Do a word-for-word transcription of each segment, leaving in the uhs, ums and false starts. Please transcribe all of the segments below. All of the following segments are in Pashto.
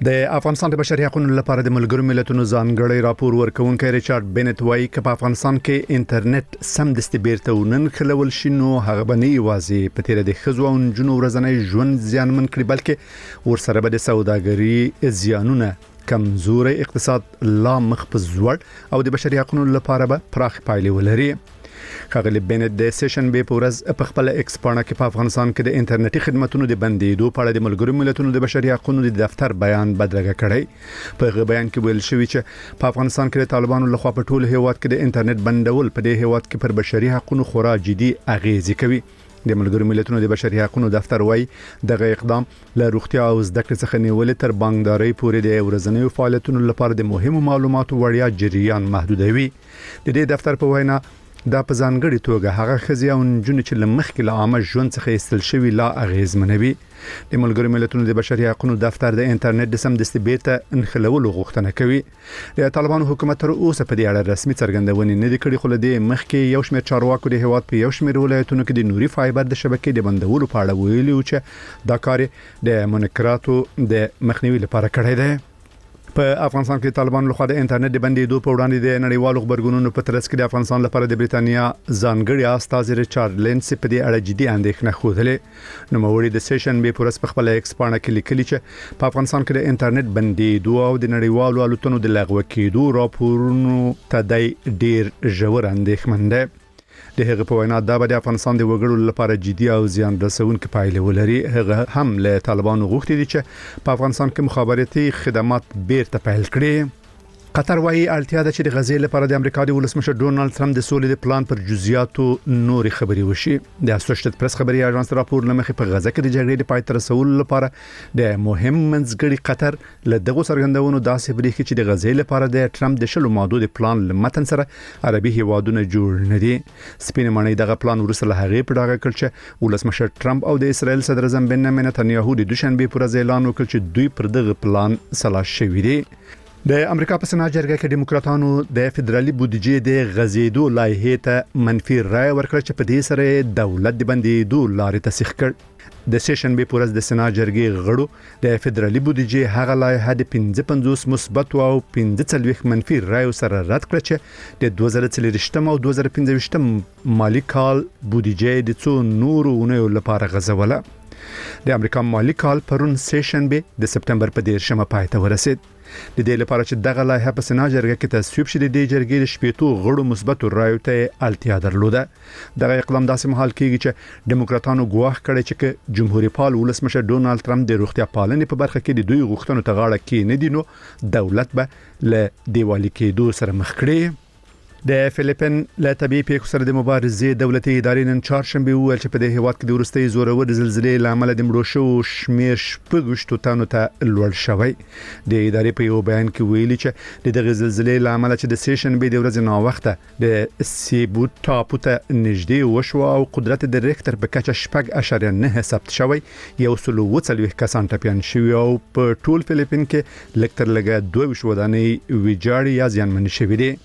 د افغانستان د بشري حقوقو لپاره د ملګرو ملتونو ځانګړی راپور ورکونکي ریچارډ بینټ وایي چې په افغانستان کې انټرنیټ سم دستي بیرته ونن خلول شي نو هغه بنې وازي په تیر د خزو او جنو ورځنی ژوند زیانمن کړي بلکې ورسره به د سوداګري زیانونه کمزوري اقتصاد لا مخ په زوړ او د بشري حقوقو لپاره به پراخ پایلې ولري. خغلی بینټ د سیشن به پورز په خپل ایکسپانه کې په افغانستان کې د انټرنیټي خدماتو د بندیدو په اړه د ملګرو ملتونو د بشري حقوقو د دفتر بیان بدرګه کړی. په بیان کې ویل شوی چې په افغانستان کې د طالبانو لخوا په ټول هیواد کې د انټرنیټ بندول په دې هیواد کې پر بشري حقوقو خورا جدي اغیزه کوي. د ملګرو ملتونو د بشري حقوقو دفتر وایي دغه اقدام له روغتیا او زده کړې څخه نیولې تر بانکداري پورې د ورځنیو فعالیتونو لپاره د مهمو معلوماتو وړیا جریان محدودوي. د دې دفتر په وینا دا په ځانګړي توګه هغه خزي او جن چې لمخ کې له عامه ژوند څخه استل شوی لا اغیزمنوي. د ملګرو ملتونو د بشري حقوقو دفتر د انټرنیټ د سم دستي بیرته انخلولو غوښتنه کوي. د طالبانو حکومت تر اوسه په دې اړه رسمي څرګندونې نه دي کړې خو له دې مخکې یو شمېر چارواکو د هیواد په یو شمېر ولایتونو کې د نوري فایبر د شبکې د بندولو په اړه ویلي چې دا کار د منکراتو د مخنیوي لپاره کړی دی. په افغانستان کې طالبانو لخوا د انټرنیټ د بندیدو په وړاندې د نړیوالو خبرګونونو په ترڅ کې د افغانستان لپاره د بریتانیا ځانګړي استاذ ریچارډ لینس په دې اړه جدي اندېښنه خوده. نو موري د سیشن به پرس په خپل ایکسپانه کې لیکلي چې په افغانستان کې د انټرنیټ بندیدو او د نړیوالو الوتنو د لغوه کېدو راپورونو ته د ډیر ژور اندېښمن ده. د هغه په وینا دا به د افغانستان د وګړو لپاره جدي او زیان رسونکي پایلې ولري. هغه هم له طالبانو غوښتي دي چې په افغانستان کې مخابراتي خدمات بیرته پیل کړي. قطر وايي اړتیا ده چې د غزې لپاره د امریکا د ولسمشر ډونالد ټرمپ د سولې د پلان پر جزئیاتو نوري خبري وشي. د اسوسییټډ پریس خبري اژانس راپور لمخې په غزه کې د جګړې د پای تر رسولو لپاره د مهم منځګړي قطر له دغه څرګندونو داسې بریښي چې د غزې لپاره د ټرمپ د شلو ماده د پلان لمتن سره عربي هیوادونه جوړ نه دي. سپین معنی دغه پلان ورسره هغه په ډاګه کړ چې ولسمشر ټرمپ او د اسرایل صدر اعظم بنیامین نتنیاهو د دوشنبه پر ورځ اعلان وکړ چې دوی پر دغه پلان سلا شوي دي. د امریکا په سنا جرګه کې دیموکراتانو د فدرالي بودیجې د غزیدو لایحې ته منفي رائے ورکړه چې په دې سره دولت د بندیدو لارې تسخیر کړ. د سیشن به پورز د سنا جرګې غړو د فدرالي بودیجې هغه لایحه د پنځه پنځوس مثبت او پنځه څلويخ منفي رائے سره رد کړ چې د دوه زره څلور او دوه زره پنځه مالی کال بودیجې د څو نورو اونیو لپاره غزوله. د امریکا مالی کال پرون سیشن به د سپتمبر په دیرشمه پای ته ورسید. د دې لپاره چې دغه لایحه په سنا جرګه کې تصویب شي د دې جرګې د شپېتو غړو مثبت رایو ته اړتیا درلوده. دغه اقدام داسې مهال کېږي چې دیموکراتانو ګواښ کړی چې جمهوریت پال ولسمشر ډونالد ټرمپ د روغتیا پالنې په برخه کې د دوی غوښتنو ته غاړه کې نه دي نو دولت به له دیوالي کېدو سره مخ کړي. د فلیپین له طبيعي پیښو سره د مبارزې دولتي ادارې نن چهارشنبه ویل چې په دې هیواد کې د ورستۍ زورور زلزلې لامل د مړو شو شمیر شپږشتو تنو ته لوړ شوی. د ادارې په یو بیان کې ویلي چې د دغه زلزلې لامل چې د سیشنبه د ورځې نو وخته د سیبو ټاپو ته نږدې وشو او قدرت د ریکټر په کچه شپږ اشاریه نه ثبت شوی. یو سل او څلوېښت کسان ټپيان شوی او په ټول فلیپین کې لکتر لګه دوه ویشت ودانۍ ویجاړ یا زیانمن شوی دي.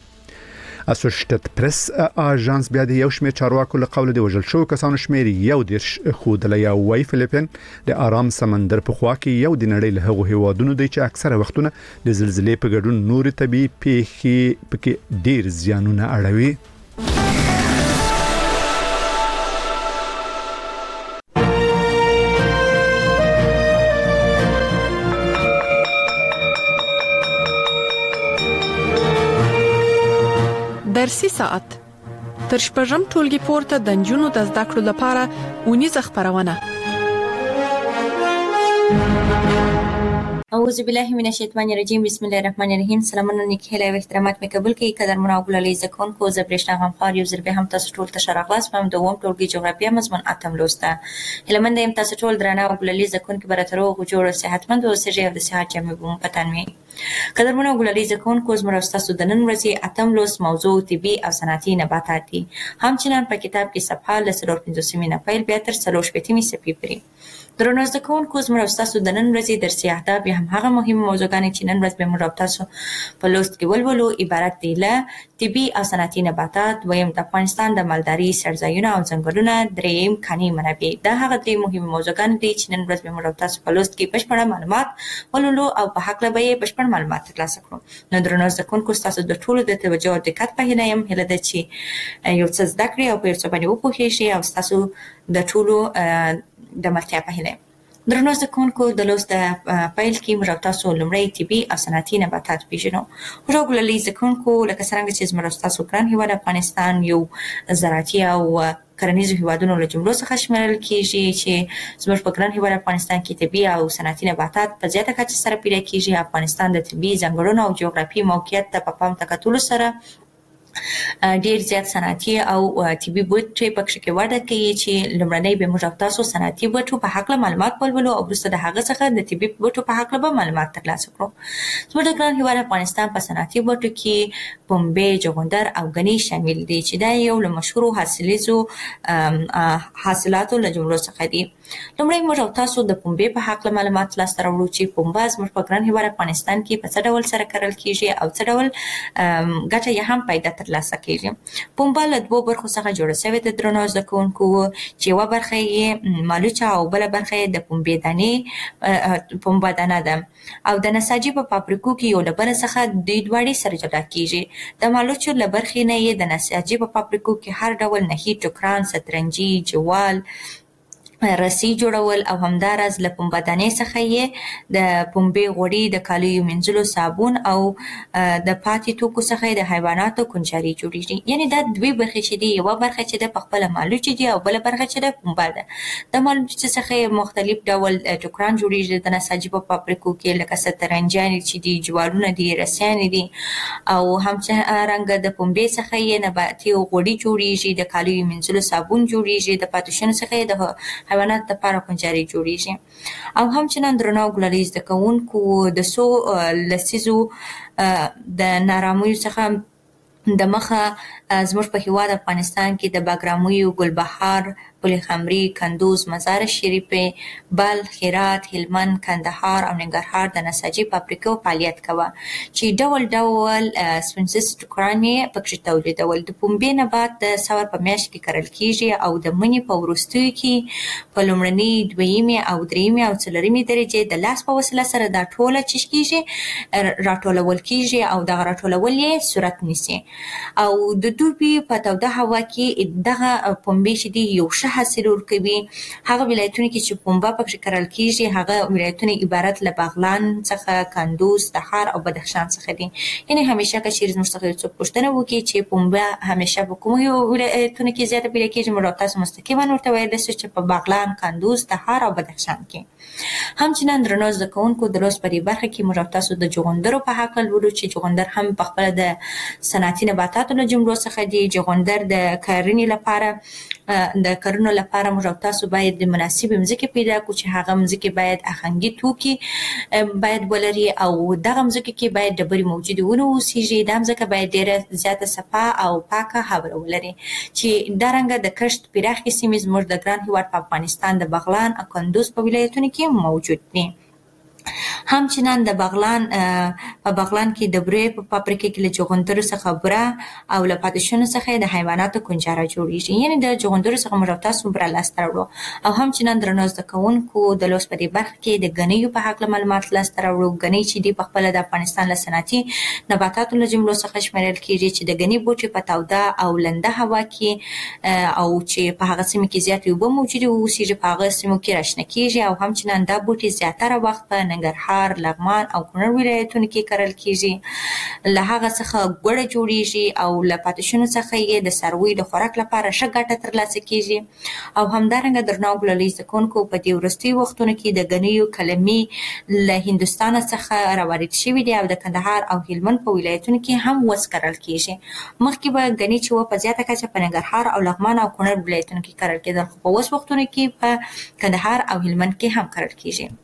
اسوسییټډ پریس اژانس بیا د یو شمېر چارواکو له قوله د وژل شو کسانو شمیر یو دیرش خودله یا وای فلیپین د آرام سمندر په خوا کې یو د نړۍ له هغو هیوادونو دی چې اکثره وختونه د زلزلې په ګډون نور طبي پیښې پکې ډیر زیانونه اړوي. درسي ساعت تر شپږم ټولګي پورته د نجونو د زده کړو لپاره ونیزه خبرونه. اعوذ بالله من الشیطان الرجیم بسم الله الرحمن الرحیم. سلامونه نیکهله او احترامات مې قبول کړئ قدرمن او ګلالي زکون کو زبرشنا غمخوار یو ضربه هم تاسو ټول ته شرغلاس په دوم ټولګي جغرافیه مضمون اتم لوسته. هلمند هم تاسو ټول درنه او ګلالي زکون کې براترو غوړو صحتمند او سجه د صحت جامع بوم پتنوي. قدرمن او ګلالي زکون کو زموږ تاسو د نن ورځې اتم لوس موضوع طبي او صنعتي نباتات دي. همچنان په کتاب کې صفحه ل څلور پنځوس مینه پیل بیا تر څلور شپږمې صفحې پورې درنو زده کوونکو زموږ تاسو د نن ورځې درسي اهداف یا هم هغه مهمه موضوعګانې چې نن ورځ به موږ تاسو په لوست کې ولولو عبارت دي له طبي او صنعتي نباتات، دویم د افغانستان د مالداري سرځایونه او ځنګلونه، دریم کاني منابع. دا هغه درې مهمه موضوعګانې دي چې نن ورځ به موږ تاسو په لوست کې بشپړ معلومات ولولو او په حق له به بشپړ معلومات ترلاسه کړو. نو درنو زده کوونکو تاسو د ټولو د توجه او دقت په هیله یم هیله ده چې یو څه زده کړئ او په یو څه باندې وپوهیږئ او تاسو د ټولو د مرتیا په هیله. درنو زده کوونکو د لوست پیل کې موږ تاسو لومړی طبي او صنعتي نباتات پیژنو. ورغوللي زده کوونکو لکه څنګه چې موږ تاسو ګران هیواد افغانستان یو زراعتي او کرنیزو هیوادونو له جملو څخه شمیرل کیږي چې زموږ په ګران هیواد افغانستان کې طبي او صنعتي نباتات په زیاته کچه سره پیدا کیږي. افغانستان د طبي ځنګلونو او جغرافیایي موقعیت ته په پام تکتلو سره ډیر زیات صنعتي او طبي بوټي پکې کې وړاندې کوي چې لومړنۍ به موږ تاسو صنعتي بوټو په حق له معلومات ولولو او وروسته د هغه څخه د طبي بوټو په حق له معلومات ترلاسه کړو. زموږ د ګران هیواد افغانستان په صنعتي بوټو کې پنبه، جغندر او غني شامل دي چې دا یو له مشهورو حاصلیزو حاصلاتو له جملو څخه دي. لومړی موږ تاسو د پنبه په حق له معلومات ترلاسه راوړو چې پنبه زموږ په ګران هیواد افغانستان کې په څه ډول سره کرل کیږي او څه ډول ګټه یې هم پیدا ترلاسه کیږي. پنبه له دوه برخو څخه جوړه شوې ده درنو زده کوونکو چې یوه برخه یې مالوچه او بله برخه یې د پنبې دانې پنبه دانه ده او د نساجي په فابریکو کې یو له بله څخه دوی دواړې سره جلا کیږي. د مالوچو له برخې نه یې د نساجي په فابریکو کې هر ډول نهي ټوکران، سترنجي، جوال، رسی جوړول او همدارز له پنبه دانې څخه یې د پنبې غوړي، د کالیو مینځلو صابون او د پاتې توکو څخه د حیواناتو کنجاري جوړیږي. یعنی دا دوی برخې چې دي، یوه برخه چې د خپل مالوچ دي او بل برخه چې د پنبه ده. د مالوچ څخه مختلف ډول ټوکران جوړیږي د نساجي په فابریکو کې لکه سترنجان چې دي، جوالونه دي، رسیان دي او همڅنګه د پنبې څخه یې نباتي غوړي جوړیږي، د کالیو مینځلو صابون جوړیږي، د پاتې شونو څخه د حیوانات لپاره کنجاري جوړیږي. او همچنان درنو ګلالي زده کوونکو د څو لسیزو د نارامیو څخه د مخه زموږ په هیواد افغانستان کې د باګرامیو، ګلبهار، پل خمري، کندوز، مزار شریف، بلخ، هرات، هلمند، کندهار او ننګرهار د نساجي فابریکو فعالیت کوه چې ډول ډول سپنسس ټوکران یې پکې تولیدول. د پنبې نبات د سور په میاشت کې کرل کیږي او د مني په وروستیو کې په لومړنۍ، دویمې او دریمې او څلورمې درجې د لاس په وسیله سره دا ټوله چش کیږي، راټولول کیږي او دغه راټولول یې صورت نیسي او د دوبي په توده هوا کې دغه پنبې چې دي یو ښه حاصل ورکوي. هغه ولایتونه کې چې پنبه پکې کرل کیږي هغه ولایتونه عبارت له بغلان څخه، کندوز، تخار او بدخشان څخه دي. یعنی همیشه که چیرې زموږ څخه څوک پوښتنه وکړي چې پنبه همیشه په کومو ولایتونو کې زیاته پیدا کیږي، موږ تاسو مستقیما ورته ویلی شو چې په بغلان، کندوز، تخار او بدخشان کې. همچنان درنو زده کوونکو د لوست په دې برخه کې موږ تاسو د جغندرو په حق لولو چې جغندر هم په خپله د صنعتي نباتاتو له جملو څخه دي. جغندر د کرنې لپاره د کرنو لپاره موږ تاسو باید د مناسبې مځکې پیدا کړو چې هغه مځکې باید اخنګي توکي باید ولري او دغه مځکې کې باید ډبرې موجودې ونه اوسیږي. دا مځکه باید ډیره زیاته صفا او پاکه هواره ولري چې دارنګه د کښت پراخې سیمې زموږ د ګران هیواد په افغانستان د بغلان او کندوز په ولایتونو کې موجود دي. همچنان د بغلان په بغلان کې د بورې په فابریکه کې له جغندرو څخه بوره او له پاتې شونو څخه د حیواناتو کنجاره جوړیږي. یعنی د جغندرو څخه موږ تاسو بوره لاسته راوړو. او همچنان درنو زده کوونکو د لوست په دې برخه کې د غنیو په حق معلومات لاسته راوړو. غنی چې دی په خپل د افغانستان له صنعتي نباتاتو له جملو څخه شمیرل کیږي چې د غنی بوټي په توده او لنده هوا کې او چې په هغه سیمه کې زیاتې اوبه موجودې اوسیږي په هغه سیمو کې راشنه کیږي. او همچنان دا بوټي زیاتره وخت په ننګرهار، لغمان او کونړ ولایتونو کې کرل کیږي. له هغه څخه ګوړه جوړیږي او له پاتې شونو څخه یې د څارویو د خوراک لپاره ښه ګټه ترلاسه کیږي. او همدارنګه درنو ګلالي زده کوونکو په دې وروستیو وختونو کې د غنیو کلمې له هندوستان څخه راوارد شوي دي او د کندهار او هلمند په ولایتونو کې هم وڅکرل کیږي. مخکې به غني چې و په زیاته کچه په ننګرهار او لغمان او کونړ ولایتونو کې کرل کېدل، خو په اوس وختونو کې په کندهار او هلمند کې هم کرل کیږي.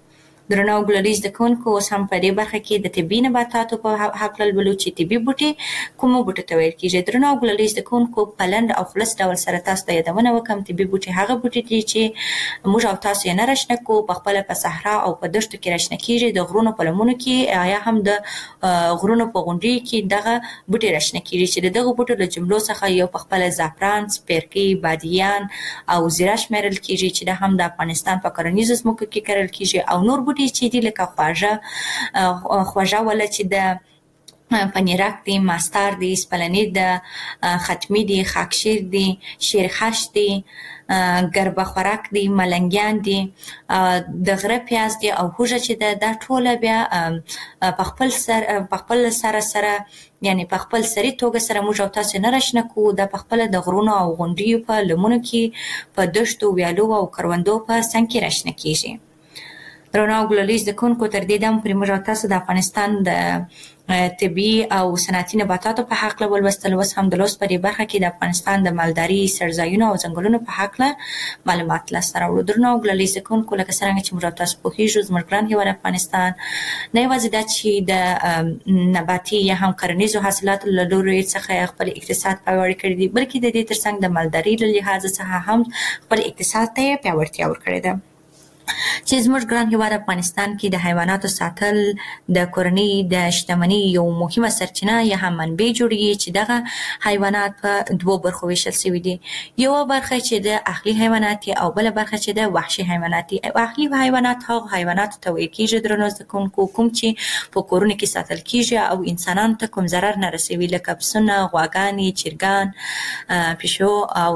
درنو ګلالي زده کوونکو اوس هم په دې برخه کې د طبي نباتاتو په هکله لولو چې طبي بوټي کومو بوټو ته ویل کېږي. درنو ګلالي زده کوونکو په لنډ او خلاص ډول سره تاسو ته یادونه وکړم. طبي بوټي هغه بوټي دي چې موږ او تاسو یې نه راشنه کوو، په خپله په صحرا او په دښتو کې راشنه کېږي، د غرونو په لمنو کې یا هم د غرونو په غونډیو کې دغه بوټي راشنه کېږي چې د دغو بوټو له جملو څخه یو په خپله زعفران، سپیرکي، بادیان او زیره شمیرل کېږي چې دا هم د افغانستان په کرنیزو ځمکو کې کرل کېږي. او نور بوټي چې دي لکه خواږه خواږه وله چې د پنیرک دی، ماستار دی، سپلنی ده، ختمی دی، خاکشیر دی، شیرخش دی، ګربه خوراک دی، ملنګیان دی، د غره پیاز دی او هوږه چې ده، دا ټوله بیا په خپل سر په خپل سره سره یعنی په خپل سري توګه سره موږ او تاسو نه راشنه کوو. دا په خپله د غرونو او غونډیو په لمنو کې په دښتو، ویالو او کروندو په څنګ کې راشنه کېږي. درنو ګلالي زده کوونکو تر دې دمه پورې موږ او تاسو د افغانستان د طبي او صنعتي نباتاتو په هکله ولوستل. اوس هم د لوست په دې برخه کې د افغانستان د مالداري، سرځایونو او ځنګلونو په هکله معلومات لاسته راوړو. درنو ګلالي زده کوونکو لکه څرنګه چې موږ او تاسو پوهېږو، زموږ ګران هېواد افغانستان نه یوازې دا چې د نباتي یا هم کرنیزو حاصلاتو له لوري څخه خپل اقتصاد پیاوړی کړی دی، بلکې د دې ترڅنګ د مالداري له لحاظه څخه هم خپل اقتصاد ته یې پیاوړتیا ورکړې ده. چې زموږ ګران هېواد افغانستان کې د حیواناتو ساتل د کورنۍ د شتمنۍ یو مهمه سرچینه یا هم منبع جوړېږي چې دغه حیوانات په دوو برخو ویشل شوي دي. یوه برخه چې د اهلي حیوانات او بله برخه چې د وحشي حیوانات دي. اهلي حیوانات هغو حیواناتو ته ویل کېږي درنو زده کوونکو کوم چې په کورونو کې ساتل کېږي او انسانانو ته کوم ضرر نه رسوي، لکه پسونه، غواګانې، چرګان، پیشو او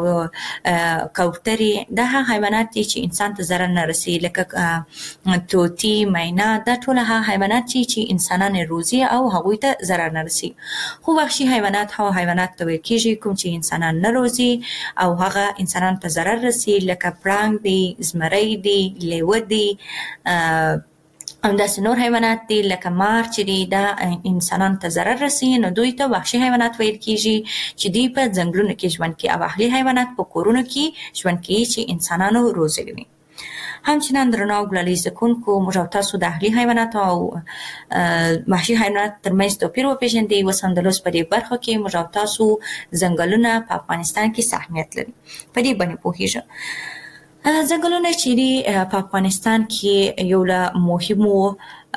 کوترې. دا هغه حیوانات دي چې انسان ته ضرر نه رسوي، لکه توتی، مینا. دا ټول هغه حیوانات چې انسانان روزي او هغوی ته ضرر نه رسي. خو وحشي حیوانات هغه حیوانات ته ویل کېږي کوم چې انسانان نه روزي او هغه انسانانو ته ضرر رسي، لکه پړانګ دی، زمری دی، لیوه دی، همداسې نور حیوانات دي لکه مار چې دی، دا انسانانو ته ضرر رسي. نو دوی ته وحشي حیوانات ویل کېږي چې دوی په ځنګلونو کې ژوند کوي، او اهلي حیوانات په کورونو کې ژوند کوي چې انسانانو روزلي وي. همچنان درنو ګلالي زده کوونکو موږ او تاسو د اهلي حیواناتو او وحشي حیواناتو ترمنځ توپیر وپېژندئ. اوس هم د لوست په دې برخه کې موږ او تاسو ځنګلونه په افغانستان کې څه اهمیت لري په دې باندې پوهېږو. ځنګلونه چې دي په افغانستان کې یو له مهمو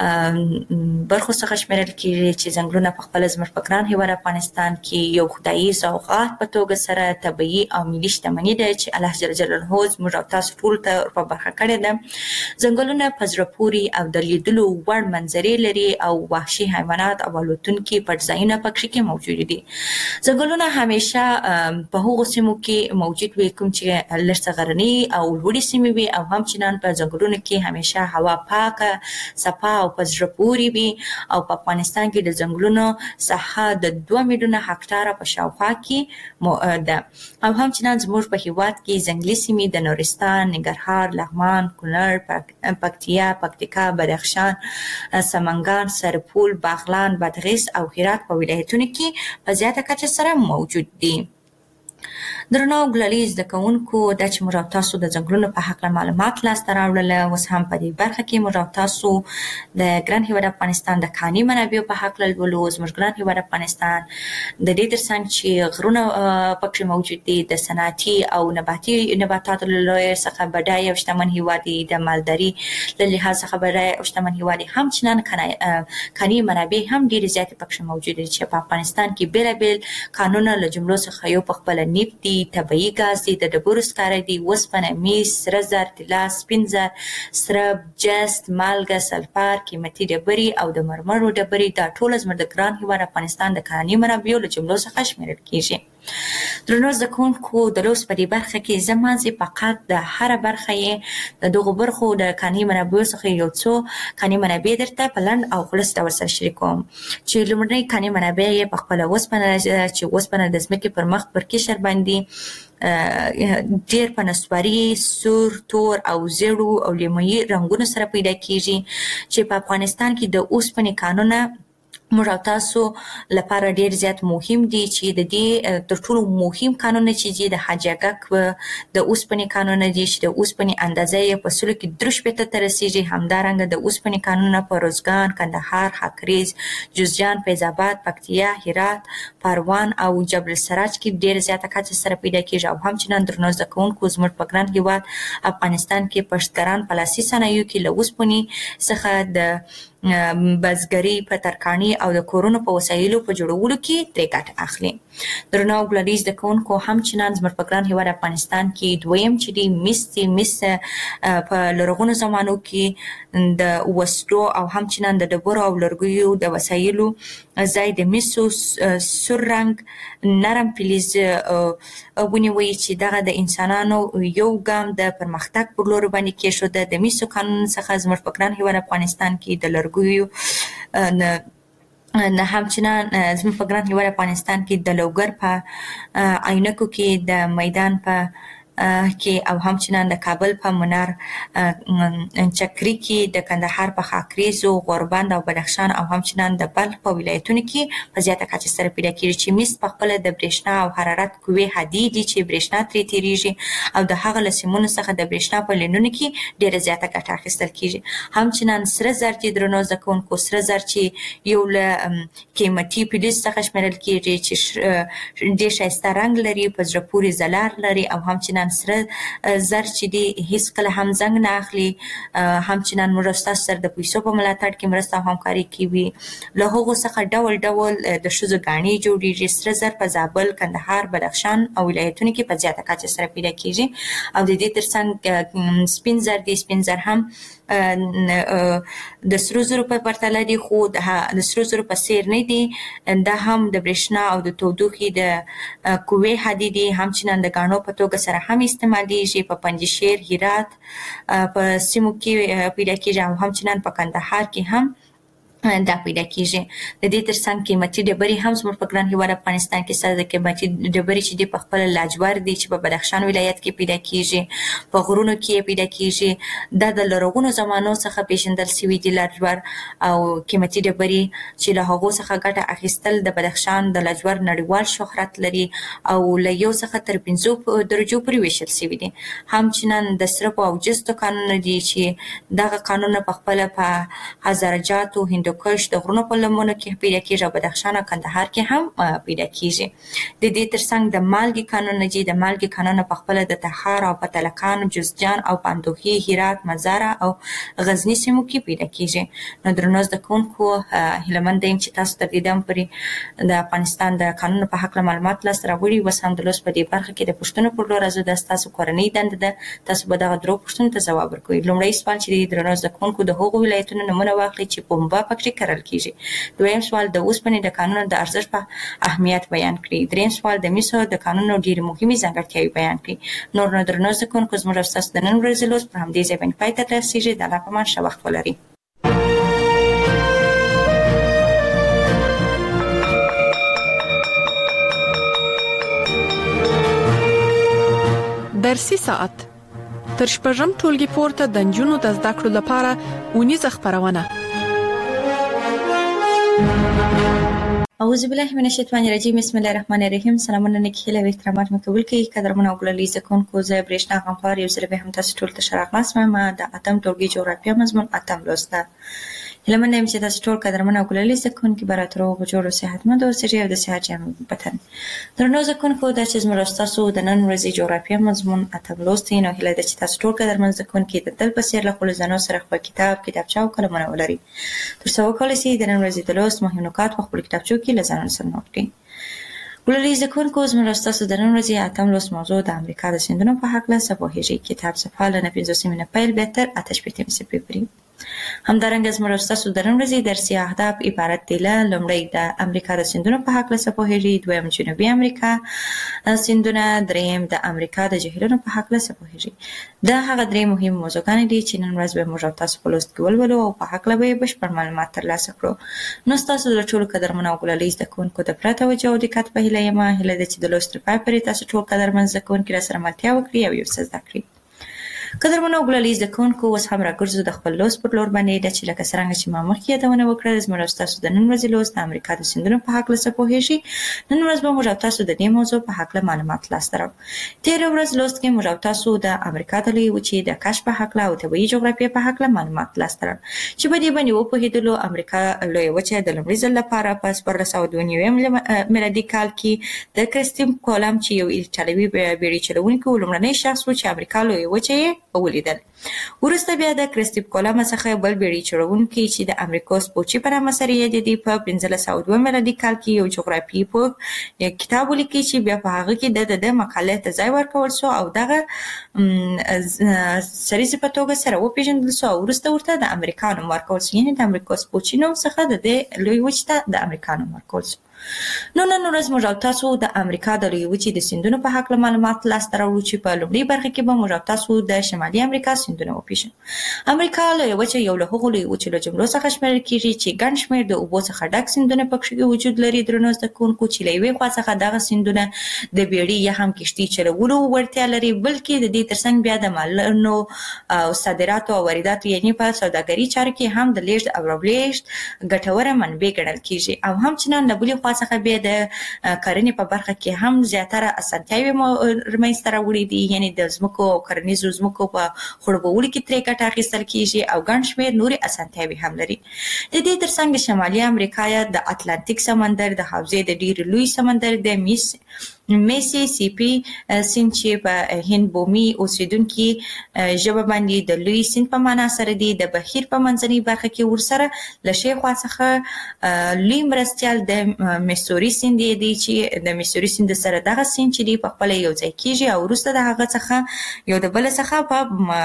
برخو څخه شمیرل کېږي چې ځنګلونه په خپله زموږ په ګران هېواد افغانستان کې یو خدایي سوغات په توګه سره طبیعي او ملي شتمني ده چې الله جل جلاله زموږ او تاسو ټولو ته په برخه کړې ده. ځنګلونه په زړه پورې او د لیدلو وړ منظرې لري او وحشي حیوانات او الوتونکي پټ-ځایونه پکې کې موجود دي. ځنګلونه همیشه په هغو سیمو کې موجود وي کوم چې لږ څه غرني او لوړې سیمې وي، او همچنان په ځنګلونو کې همیشه هوا پاکه، صفا او په زړه پورې وي. او په افغانستان کې د ځنګلونو ساحه د دوه میلیونه هکټاره په شاوخوا کې ده. او همچنان زموږ په هېواد کې ځنګلي سیمې د نورستان، ننګرهار، لغمان، کونړ، پکتیا، پکتیکا، بدخشان، سمنګان، سرپل، بغلان، بادغیس او هرات په ولایتونو کې په زیاته کچه سره موجود دي. درنو ګلالي زده کوونکو دا چې موږ او تاسو د ځنګلونو په هکله معلومات لاسته راوړله، اوس هم په دې برخه کې موږ او تاسو د ګران هېواد افغانستان د کاني منابعو په هکله لولو. زموږ ګران هېواد افغانستان د دې ترڅنګ چې غرونه پکې موجود دي، د صنعتي او نباتي نباتاتو له لوري څخه بډایه او شتمن هېواد دی، د مالداري له لحاظ څخه بډایه او شتمن هېواد دی. همچنان کاني منابع هم ډېرې زیاتې پکې موجود دي چې په افغانستان کې بېلابېل کانونه له جملو څخه یو په خپله نفت دي، طبیعي ګاز دی، د ډبرو سکاره دی، وسپنه، میس، سره زر، طلا، سپین زر، سرب، جست، مالګه، سلفر، قیمتي ډبرې او د مرمرو ډبرې. دا ټول زموږ د ګران هېواد افغانستان د کاني منابعو له جملو څخه شمیرل کېږي. درنو زده کوونکو د لوست په دې برخه کې زه مازې فقط د هره برخه یې د دغو برخو د کاني منابعو څخه یو څو کاني منابع درته په لنډ او خلاص ډول سره شریکوم. چې لومړنۍ کاني منابع یې په خپله وسپنه چې وسپنه د ځمکې پر مخ پر قشر باندې ډېر په نسواري، سور، تور او زیړو او لیمویي رنګونو سره پیدا کېږي. چې په افغانستان کې د اوسپنې کانونه موږ او تاسو لپاره ډیر زیات مهم دي چې د دې تر ټولو مهم قانون چې د حاجګک د اوسپنې قانون دی چې د اوسپنې اندازه یې په سلو کې درې شپېته ته رسیږي. همدارنګه د اوسپنې قانون په روزګان، کندهار، حکریز، جوزجان، فیض آباد، پکتیا، هرات، پروان او جبل السراج کې ډیر زیاته کچه سره پیدا کیږي. او همچنان درنو زده کوونکو زموږ په ګران هیواد افغانستان کې پښتګران په لاسي صنایعو کې له اوسپنې څخه د بزګري په ترکاڼي او د کورونو په وسایلو په جوړولو کې ترې ګټه اخلي. درنو ګلالي زده کوونکو همچنان زموږ په ګران هیواد افغانستان کې دویم چې دی مس دی مس په لرغونو زمانو کې د وسلو او همچنان د ډبرو او لرګیو د وسایلو ځای د مسو سور رنګ نرم فلز ونیوي چې دغه د انسانانو یو ګام د پرمختګ پر لور باندې کېښوده. د مسو قانون څخه زموږ په ګران هیواد افغانستان کې د لرګیو نه نه همچنان زموږ په ګران هیواد افغانستان کې د لوګر په عینکو کې د میدان په کې او همچنان د کابل په منار چکري کې د کندهار په خاکریز او غوربند او بدخشان او همچنان د بلخ په ولایتونو کې په زیاته کچه سره پیدا کیږي چې مس په خپل د برېښنا او حرارت قوې حدید چې برېښنا ترې تیریږي او د هغه لسمونو څخه د برېښنا په لینونو کې ډیره زیاته ګټه اخیستل کیږي. همچنان سره زر چې درنو زده کوونکو سره زر چې یو له قیمتي فلز څخه شمیرل کیږي چې ډیر ښایسته رنګ لري، په زړه پورې ځلار لري او همچنان سره زر چې دی هیڅ کله هم زنګ نه اخلي. همچنان موږ ستاسو سره د پیسو په ملاتړ کې مرسته او همکاري کوي. له هغو څخه ډول ډول د ښځو ګاڼې جوړیږي. سره زر په زابل، کندهار، بدخشان او ولایتونو کې په زیاته کچه سره پیدا کیږي. او د دې ترڅنګ سپین زر دی سپین زر هم د سرو زرو په پرتله دي خو د سرو زرو په څیر نه دي. دا هم د برېښنا او د تودوخې د قوې حدید همچنان د ګاڼو په توګه سره هم استعمالیږي. په پنجشیر، هرات په سیمو کې پیدا کیږي او همچنان په کندهار کې هم دا پیدا کیږي. د دې ترڅنګ قیمتي ډبرې هم زموږ په ګران هیواد افغانستان کې سره د قیمتي ډبرې چې دی په خپل لاجور دي چې په بدخشان ولایت کې پیدا کیږي، په غرونو کې پیدا کیږي. دا د لرغونو زمانو څخه پیژندل شوي دي لاجور او قیمتي ډبرې چې له هغو څخه ګټه اخیستل د بدخشان د لاجور نړیوال شهرت لري او له یو څخه تر پنځو درجو پورې ویشل شوي دي. همچنان د سرپو او جستو قانونونه دي چې دغه قانونونه په خپل په هزارجاتو هندو کش د غرونو په لمنو کې پیدا کیږي او بدخشان او کندهار کې هم پیدا کیږي. د دې ترڅنګ د مالګې قانون دی د مالګې قانون په خپل د تخار او پتلکان، جوزجان او پاندوخي، هرات، مزار او غزنی سیمو کې پیدا کیږي. نو درنو زده کوونکو هیلهمند یم چې تاسو د دې دم پرې د افغانستان د قانون په حق معلومات لاس راوړي. وس هم د لوست په دې برخه کې د پښتنو پر لور ازو د تاسو کورنۍ دنده ده تاسو به دغه درو پښتنو ته ځواب ورکوي. لومړی سوال چې درنو زده کوونکو د هغو ولایتونو نمونه واخلي چې پنبه پکې کرل کیږي. دویم سوال د اوسپنې د قانون د ارزښت په اهمیت بیان کړئ. دریم سوال د مسو د قانون ډېرې مهمې ځانګړتیاوې بیان کړئ. نور نو درنو زده کوونکو زموږ ستاسو د نن ورځې لوست پر همدې ځای باندې پای ته رسیږي. د الله په امان ښه وخت ولرئ. درسي ساعت تر شپږم ټولګي پورته د نجونو د زده کړو لپاره ونیزه خبرونه. اعوذ بالله من الشیطان الرجیم. بسم الله الرحمن الرحیم. سلامونه نیکی له احترامات مې قبول کړئ. قدرمن او ګلالي زده کوونکو زه برېښنا غمخوار یو ځل به هم تاسو ټول ته ښه راغلاست. ما د اتم ټولګي جغرافیه مضمون اتم لوست ده. هیله من یم چې تاسو ټول قدرمن او ګلالي زده کوونکي به راتلو په جوړ او صحتمند اوسئ او د صحت جامې وتن. درنو زده کوونکو دا چې زموږ تاسو د نن ورځې جغرافیه مضمون اتم لوست دی. نو هیله ده چې تاسو ټول قدرمن زده کوونکي د تل په څیر له خپلو ځانو سره خپل کتاب، کتابچه او قلمونه ولرئ تر څو وکولای شئ د نن ورځې د لوست مهم نکات په خپلو کتابچو کې له ځانونو سره نوټ کړئ. ګلالي زده کوونکو زموږ تاسو د نن ورځې اتم لوست موضوع د امریکا د سیندونو په هکله څه پوهیږئ. کتاب صفحه له نهه پنځوسمې نه پیل بیا تر اته شپېتمې صفحې پورې. همدارنګه زموږ تاسو د نن ورځې درسي اهداف عبارت دي له لومړی د امریکا د سیندونو په هکله څه پوهیږئ، دویم جنوبي امریکا سیندونه، دریم د امریکا د جهیلونو په هکله څه پوهیږئ. دا هغه درې مهم موضوعګانې دي چې نن ورځ به موږ تاسو په لوست کې ولولو او په هکله به بشپړ معلومات ترلاسه کړو. نو تاسو د ټولو قدرمن او ګلالي زده کوونکو د پوره توجه او دقت په هیله یم. هیله ده چې د لوست تر پای پورې تاسو ټول قدرمن زده کوونکي راسره ملتیا وکړي او یو څه زده کړئ. قدرمنو ګلالي زده کوونکو اوس هم راګرځو د خپل لوست پر لور باندې د چې لکه څنګه چې ما مخکې یادونه وکړه زموږ او تاسو د نن ورځې لوست د امریکا د سیندونو په هکله څه پوهیږي. نن ورځ به موږ او تاسو د دې موضوع په هکله معلومات لاسته راوړو. تېره ورځ لوست کې موږ او تاسو د امریکا د لویې وچې د کشف په هکله او طبیعي جغرافیې په هکله معلومات لاسته راوړو چې په دې باندې وپوهېدلو امریکا لویه وچه د لومړي ځل لپاره په شپاړس سوه دوه نوي میلادي کال کې د کریسټوف کولمب چې یو ایټالوي بیړۍ چلوونکی و لومړنی شخص و چې امریکا لویه وچه یې ولیدل. وروسته بیا د کریسټوف کولمب څخه بل بیړۍ چلوونکی چې د امریکا سپوچي په نامه سره یادېدی په پنځلس سوه دوه میلادي کال کې یو جغرافیایي پوه کتاب ولیکي چې بیا په هغه کې د د مقالې ته ځای ورکول شو او دغه سریزې په توګه سره وپېژندل شو او وروسته ورته د امریکا نوم ورکول شو، یعنې د امریکا سپوچي نوم څخه د دې لویې وچې ته د امریکا نوم ورکول شو. نو نن ورځ موږ او تاسو د امریکا د لویې وچې د سیندونو په هکله معلومات لاسته راوړو چې په لومړۍ برخه کې به موږ او تاسو د شمالي امریکا سیندونه وپېژنو. امریکا لویه وچه یو له هغو لویو وچو له جملو څخه شمیرل کېږي چې ګڼ شمېر د اوبو څخه ډک سیندونه پکې وجود لري. درنو زده کوونکو چې له یوې خوا څخه دغه سیندونه د بیړۍ یا هم کښتۍ چلولو وړتیا لري، بلکې د دې ترڅنګ بیا د مالونو او صادراتو او وارداتو یعنې په سوداګري چارو کې هم د لیږد او راوړېږد ګټوره منبع ګڼل کېږي او همچنان له بلې خوا څخه بیا د کرنې په برخه کې هم زیاتره اسانتیاوې رامنځته راوړي دي، یعنې د ځمکو او کرنیزو ځمکو په خړوبولو کې ترې ګټه اخیستل کېږي او ګڼ شمېر نورې اسانتیاوې هم لري. د دې ترڅنګ د شمالي امریکا یا د اتلانتیک سمندر د حوزې د ډېر لوی سمندر د میس میسی سی پی سیند چې په هند بومي اوسیدونکي ژبه باندې د لوی سیند په معنا سره دی، د بهیر په منځنۍ برخه کې ورسره له شی خوا څخه لوی مرستیال د میسوري سیند دی چې د میسوري سیند سره دغه سیند چې دی په خپله یو ځای کېږي او وروسته د هغه څخه یو د بل څخه په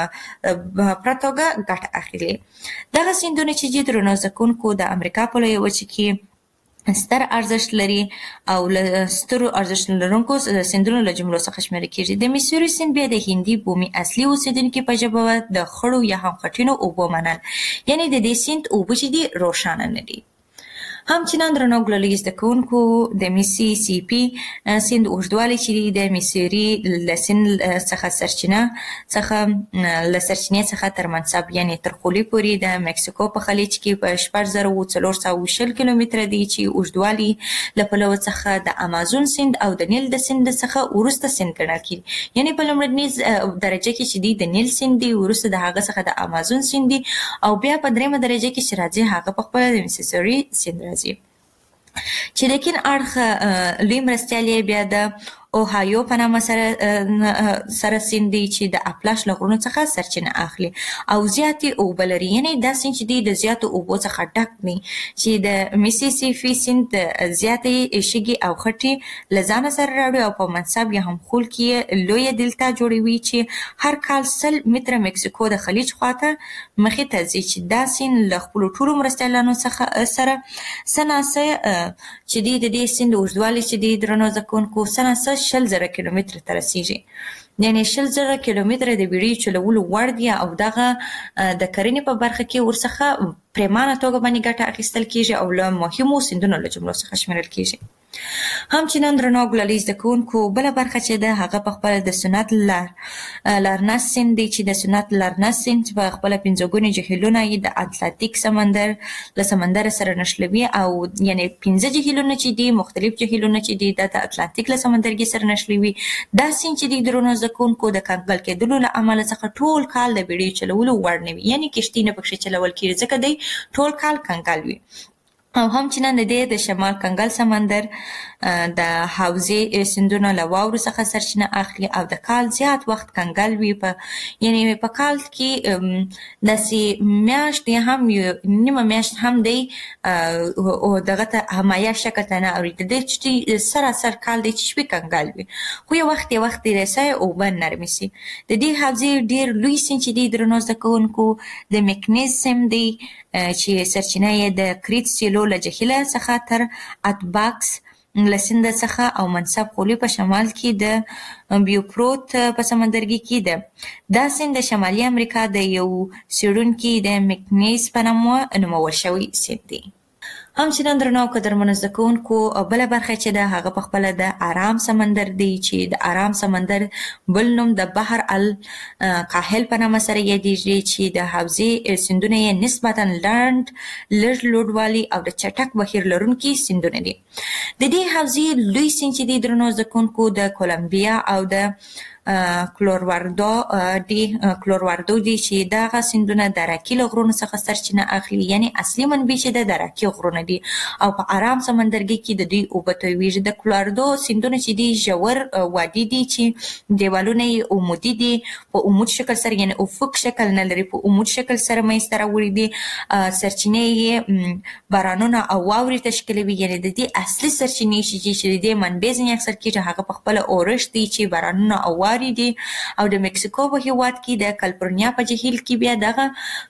پوره توګه ګټه اخلي. دغه سیندونه چې دي درنو زده کوونکو د امریکا په لویه وچه کې ستر ارزښت لري او له سترو ارزښت لرونکو سیندونو له جملو څخه شمیرل کېږي. د میسوري سیند بیا د هندي بومي اصلي اوسیدونکي په ژبه د خړو یا هم خټینو اوبو منل، یعنې د دې سیند اوبه چې دي روښانه نه دي. همچنان درنو ګلالي زده کوونکو د میسی سی پی سیند اوږدوالی چې دی د میسوري له سیند څخه سرچینه څخه له سرچینې څخه تر منصب یعنې تر خولې پورې د مکسیکو په خلیج کې په شپږ زره څلور سوه شل کیلومتره دی چې اوږدوالي له پلوه څخه د امازون سیند او د نیل د سیند څخه وروسته سیند ګڼل کېږي، یعنې په لومړنۍ درجه کې چې دی د نیل سیند دی، وروسته د هغه څخه د امازون سیند دی او بیا په درېیمه درجه کې چې راځي هغه په خپله د میسوري سیند راځي چې د کیڼ اړخ لوی مرستیال یې بیا د اوهایو په نامه سره سره سیند دی چې د اپلاش له غرونو څخه سرچینه اخلي او زیاتې اوبه لري، یعنې دا سیند چې دی د زیاتو اوبو څخه ډک دی چې د میسیسیپي سیند زیاتې شګې او خټې له ځانه سره راوړي او په منصب یا هم خول کې لویه دلتا جوړوي چې هر کال سل متره مکسیکو د خلیج خواته مخې ته ځي چې دا سیند له خپلو ټولو مرستیالانو څخه سره څه ناڅه چې دی د دې سیند اوږدوالی چې دی درنو زده کوونکو څه ناڅه شل زره کیلومتره ته رسیږي، یعنې شل زره کیلومتره د بیړۍ چلولو وړ دي او دغه د کرنې په برخه کې ورڅخه پرېمانه توګه باندې ګټه اخیستل کېږي او له مهمو سیندونو له جملو څخه شمیرل کېږي. همچنان درنو ګلالي زده کوونکو بله برخه چې ده هغه په خپله د سنت لارنس سیند دی چې د سنت لارنس سیند په خپله پنځه ګونې جهیلونه یې د اتلانتیک سمندر له سمندر سره نښلوي او یعنې پنځه جهیلونه چې دي مختلف جهیلونه چې دي دا د اتلانتیک له سمندرګي سره نښلوي. دا سیند چې دی درنو زده کوونکو د کنګل کېدلو له امله څخه ټول کال د بیړۍ چلولو وړ نه وي، یعنې کښتۍ نه پکښې چلول کېږي ځکه دی ټول کال کنګل وي. او همچنان د دې د شمال کنګل سمندر د حوزې سیندونه له واورو څخه سرچینه اخلي او د کال زیات وخت کنګل وي، په یعنې په کال کې داسې میاشت هم نیمه میاشت هم دی او دغه ته همایه شکل ته نه اوري، د دې چې سراسر کال دی چې شپې کنګل وي، خو یو وخت یو وخت رسۍ اوبه نرمې سي. د دې حوزې ډېر لوی سیند چې دی درنو زده کوونکو د مکنیز سیند دی چې سرچینه یې د کریت سیلو له جهیله څخه تر اتباکس له سیند څخه او منصب خولې په شمال کې د بیوپروت په سمندرګي کې ده. دا سیند د شمالي امریکا د یو څېړونکي د مکنیز په نامه نومول شوی سیند دی. همچنان درنو قدرمنو زده کوونکو بله برخه چې د هغه په خپله د آرام سمندر دی چې د آرام سمندر بل نوم د بحر الکاهل په نامه سره یادیږي چې د حوزې سیندونه یې نسبتا لنډ لږ لوړوالي او د چټک بهیر لرونکي سیندونه دي. د دې حوزې لوی سیند چې دی درنو زده کوونکو د کولمبیا او د کلورواردو دی کلورواردو دی چې دغه سیندونه د راکي له غرونو څخه سرچینه اخلي، یعنی اصلي منبع چې د راکي غرونه دي او په آرام سمندرګي کې د دوی اوبه تویږي. د کلورواردو سیندونه چې دي ژور وادي دي چې دیوالونه یې عمودي دي، په عمود شکل سره یعنی افق شکل نه لري، په عمود شکل سره منځته راوړي دي. سرچینې یې بارانونه او واورې تشکیلوي، یعنی د دې اصلي سرچینې چې د دې منبع ځینې اکثر کېږي هغه په خپله اورښت دی چې بارانونه او دي او د مکسیکو په هیواد کې د کالیفورنیا په جهیل کې بیا دغه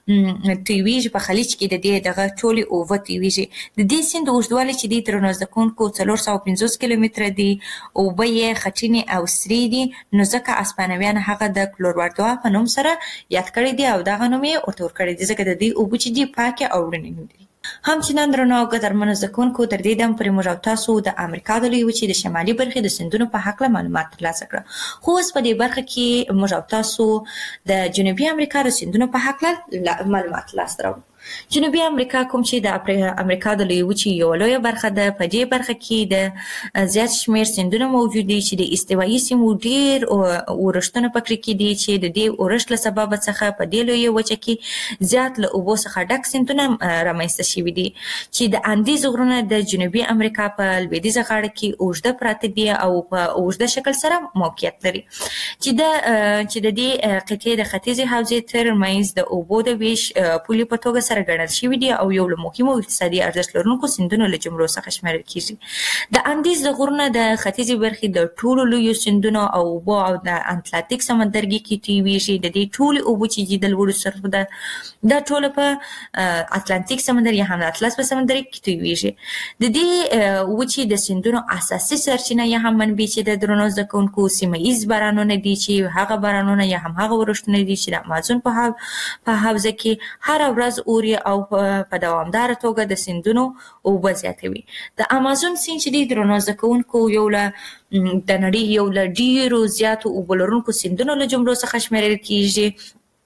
تویږي، په خلیج کې د دې دغه ټولې اوبه تویږي. د دې سیند اوږدوالی چې دی درنو زده کوونکو څلور سوه پنځوس کیلومتره دی، اوبه یې خټینې او سرې دي، نو ځکه اسپانویان هغه د کلورواردو په نوم سره یاد کړی دی او دغه نوم یې ورته ورکړی دی ځکه د دې اوبه چې دي پاکې او روڼې دي. همچنان درنو قدرمنو زده کوونکو تر دې دم پورې موږ او تاسو د امریکا د لویې وچې د شمالي برخې د سیندونو په هکله معلومات ترلاسه کړه، خو اوس په دې برخه کې موږ او تاسو د جنوبي امریکا د سیندونو په هکله معلومات ترلاسه راوړو. جنوبي امریکا کوم چې د امریکا د لویې وچې یوه لویه برخه ده، په دې برخه کې د زیات شمېر سیندونه موجود دي چې د استوایي سیمو ډېر اورښتونه پکې کې دي چې د دې اورښت له سببه څخه په دې لویه وچه کې زیات له اوبو څخه ډک سیندونه رامنځته شوي دي چې د اندیز غرونه د جنوبي امریکا په لویدیځه غاړه کې اوږده پراته دي او په اوږده شکل سره موقعیت لري چې د چې د دې قطعې د ختیځې حوزې تر منځ د اوبو د ویش پولې په توګه سره ګڼل شوي دي او یو له مهمو اقتصادي ارزښت لرونکو سیندونو له جملو څخه شمیرل کیږي. د اندیز د غرونه د ختیځې برخې د ټولو لویو سیندونو او اوبو او د اتلانتیک سمندرګي کې تویږي. د دې ټولې اوبو چې دي د لوړو سطحو ده دا ټوله په اتلانتیک سمندر یا هم د اطلس په سمندرګي کې تویږي. د دې وچې د سیندونو اساسي سرچینه یا هم منبع چې د درنو زده کوونکو سیمه ییز بارانونه دي چې هغه بارانونه یا هم هغه اورښتونه دي چې د امازون په حوزه کې هره ورځ اوري او په دوامداره توګه د سیندونو اوبه زیاتوي. د امازون سیند چې دی درنو زده کوونکو یو له د نړۍ یو له ډېرو زیاتو اوبو لرونکو سیندونو له جملو څخه شمیرل کیږي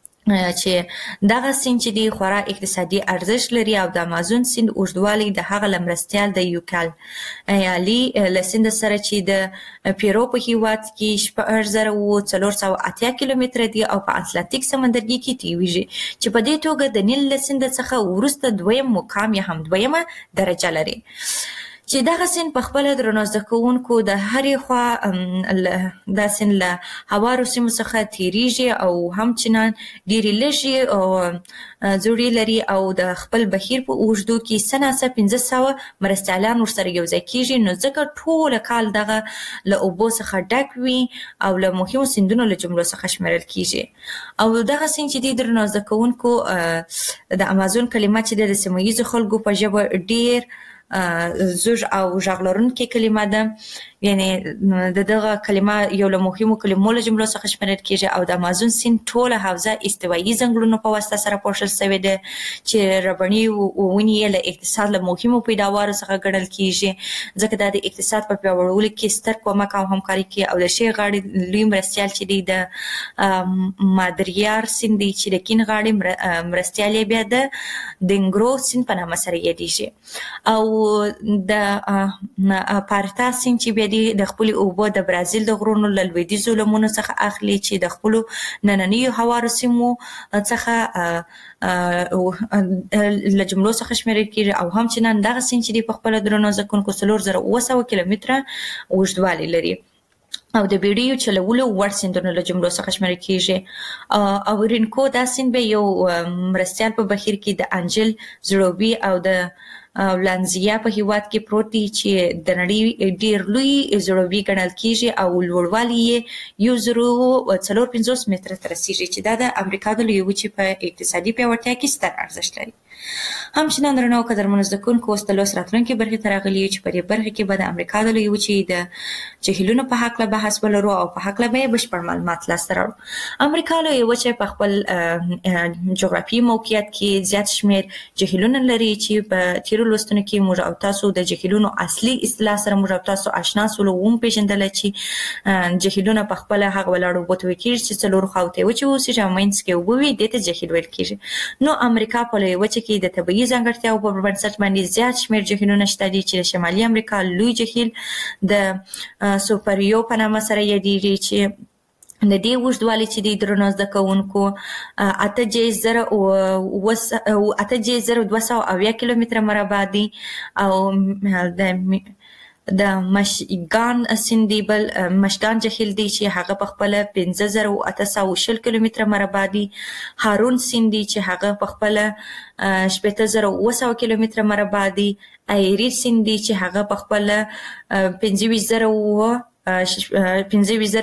چې دغه سیند چې دی خورا اقتصادي ارزښت لري او د امازون سیند اوږدوالی د هغه له مرستیال د یوکال یالي له سیند سره چې د پیرو په هیواد کې شپږ زره اووه څلور سوه اتیا کیلومتره دی او په اتلانتیک سمندرګي کې تویږي چې په دې توګه د نیل له سیند څخه وروسته دویم مقام یا هم دویمه درجه لري. چې دغه سیند په خپله درنو زده کوونکو د هرې خوا دا سیند له هوارو سیمو څخه تیریږي او همچنان ډېرې لږې او زوړې لري او د خپل بهیر په اوږدو کې څه ناڅه پنځه سوه مرستیالان ورسره یوځای کېږي، نو ځکه ټوله کال دغه له اوبو څخه ډک وي او له مهمو سیندونو له جملو څخه شمیرل کېږي. او دغه سیند چې دی درنو زده کوونکو د امازون کلمه چې د سیمه ییزو خلکو په ژبه ډېر زوج او غږ لرونکې کلمه ده، یعنی د دغه کلمه یو له مهمو کلمو له جملو څخه شمیرل کېږي او د امازون سیند ټوله حوزه استوایي ځنګلونو په واسطه سره پوښل شوې ده چې ربړي ونې یې له اقتصاد له مهمو پیداوارو څخه ګڼل کېږي ځکه دا د اقتصاد په پیاوړولو کې ستر کومک او همکاري کوي. او د ښې غاړې لوی مرستیال چې دی د مادریار سیند دی چې د کیڼ غاړې مرستیال یې بیا د دنګرو سیند په نامه سره یادیږي. او د پارتا سیند چې بیا دی د خپلې اوبه د برازیل د غرونو له لویدیځو لمنو څخه اخلي چې د خپلو نننیو هوارو سیمو څخه له جملو څخه شمیرل کېږي او همچنان دغه سیند چې دی په خپله درنو زده کوونکو څلور زره اووه سوه کیلومتره اوږدوالی لري او د بیړیو چلولو وړ سیندونو له جملو څخه شمیرل کېږي. او رینکو دا سیند به یو مرستیال په بهیر کې د انجل زړوبي او د ولانزیا په هیواد کې پروت دی چې د نړۍ ډېر لوی زړوبي ګڼل کېږي او لوړوالی یې یو زرو څلور پنځوس متره ته رسیږي چې دا د امریکا د لویې وچې په اقتصادي پیاوړتیا کې ستر ارزښت لري. همچنان درنو قدرمنو زده کوونکو اوس د لوست راتلونکې برخې ته راغلي یو چې په دې برخه کې به د امریکا د لویې وچې د جهیلونو په هکله بحث ولرو او په هکله به یې بشپړ معلومات لاسته راوړو. امریکا لویې وچه په خپل جغرافیایي موقعیت کې زیات شمېر جهیلونه لري چې په تېرو تیر لوستونو کې موږ او تاسو د جهیلونو اصلي اصطلاح سره موږ او تاسو آشنا سولو ووم پیژندل چې جهیلونه په خپل هغه ولاړو بوتو کې چې څلور خواته و چې اوسې جامینس کې وبوي دته جهیل ویل کېږي. نو امریکا په لوی وچه کې د طبيعي ځانګړتیاو په بنسټ باندې زیات شمېر جهیلونه شته دي چې شمالي امریکا لوی جهیل د سوپریو په نامه سره یادېږي چې د دې وژدوالي چې د درنو زده کوونکو اته جې زره او اته جې زره دوه سوه اویا کیلومتره مربع دي او د د مشګان سیند دی بل مشګان جهیل دی چې هغه په خپل پنځه زره او اته سوه شل کیلومتره مربع دي. هارون سیند دی چې هغه په خپل شپږ زره او سوه کیلومتره مربع دي. ایری سیند دی چې هغه په خپل پنځه ویشت زره او پنځه ویشت